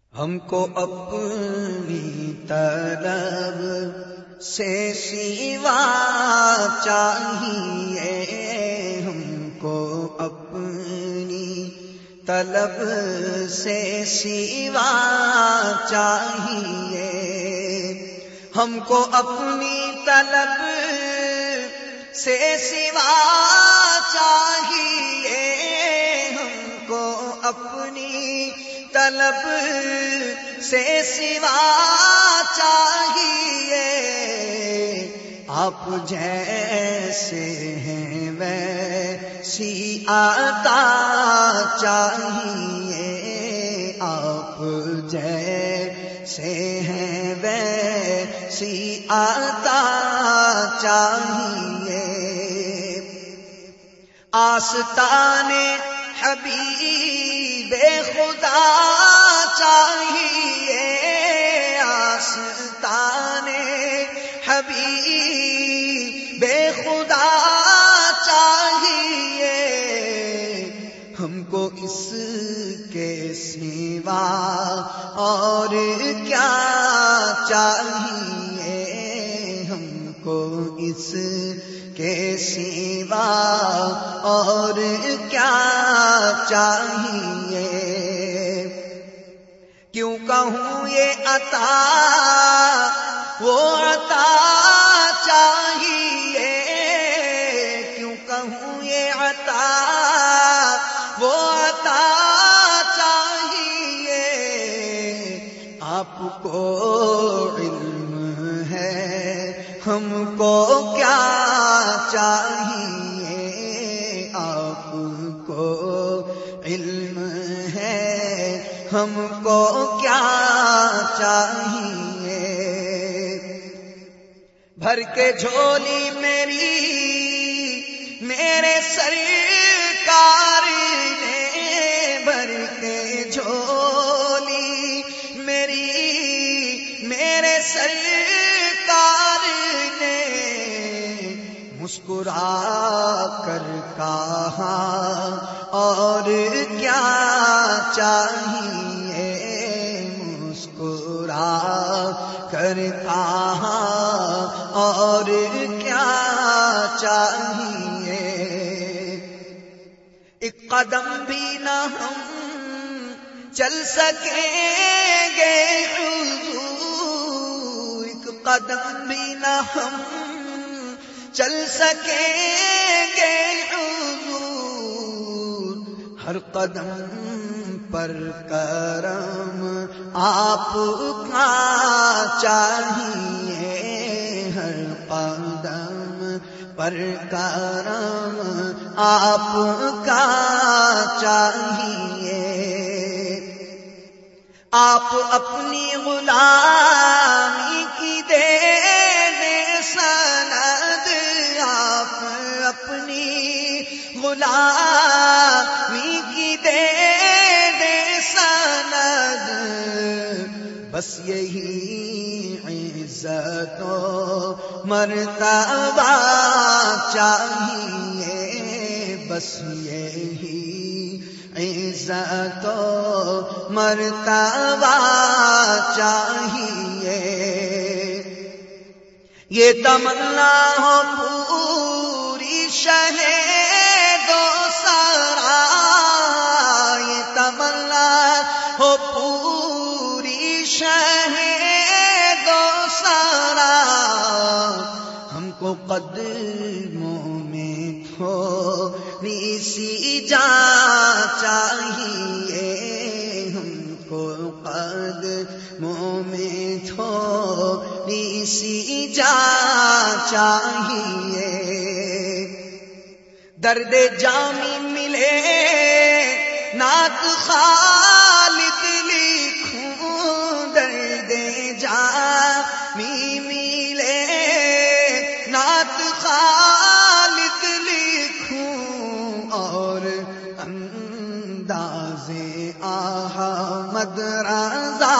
ہم کو اپنی طلب سے سوا چاہیے، ہم کو اپنی طلب سے سوا چاہیے، ہم کو اپنی طلب سے سوا چاہیے، ہم کو اپنی طلب سے سوا چاہیے، آپ جیسے ہیں ویسی عطا چاہیے، آپ جیسے ہیں ویسی عطا چاہیے، آستانے حبیب خدا چاہیے، آستانے حبیب خدا چاہیے، ہم کو اس کے سوا اور کیا چاہیے، ہم کو اس کے سوا اور کیا چاہیے، کیوں کہوں یہ عطا وہ عطا چاہیے، کیوں کہوں یہ عطا وہ عطا چاہیے، آپ کو علم ہے ہم کو کیا چاہیے، آپ کو علم ہے ہم کو کیا چاہیے، بھر کے جھولی میرے سرکار نے، بھر کے جھولی میرے سرکار نے، مسکرا کر کہا اور کیا چاہیے، مسکرا کر کہا اور کیا چاہیے، ایک قدم بھی نہ ہم چل سکیں گے حضور، ایک قدم بھی نہ ہم چل سکیں گے حضور، ہر قدم پر کرم آپ کا چاہیے، ہر قدم پر کرم آپ کا چاہیے، آپ اپنی غلامی کی دے سند، آپ اپنی غلامی کی دے سند، بس یہی عزت و مرتبہ چاہیے، بس یہی عزت و مرتبہ چاہیے، یہ تمنا ہو پوری شہید و سرا، یہ تمنا ہو پوری شہید و سرا، ہم کو قدموں میں تھوڑی سی جا چاہیے، ہم کو قدموں میں تھوڑی سی جا چاہیے، درد جامی ملے نعت خالد لکھوں، درد جامی ملے نعت خالد لکھوں، اور انداز احمد رضا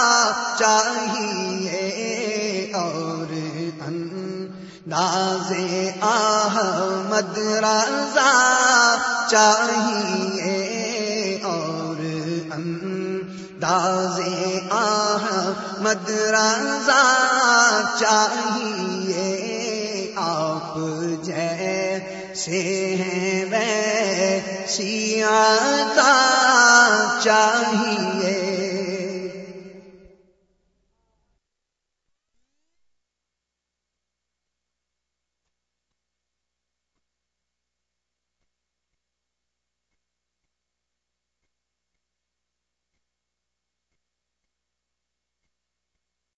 چاہیے، اور انداز احمد رضا چاہیے، اور انداز احمد رضا چاہیے، آپ جیسے ہیں ویسی عطا چاہیے،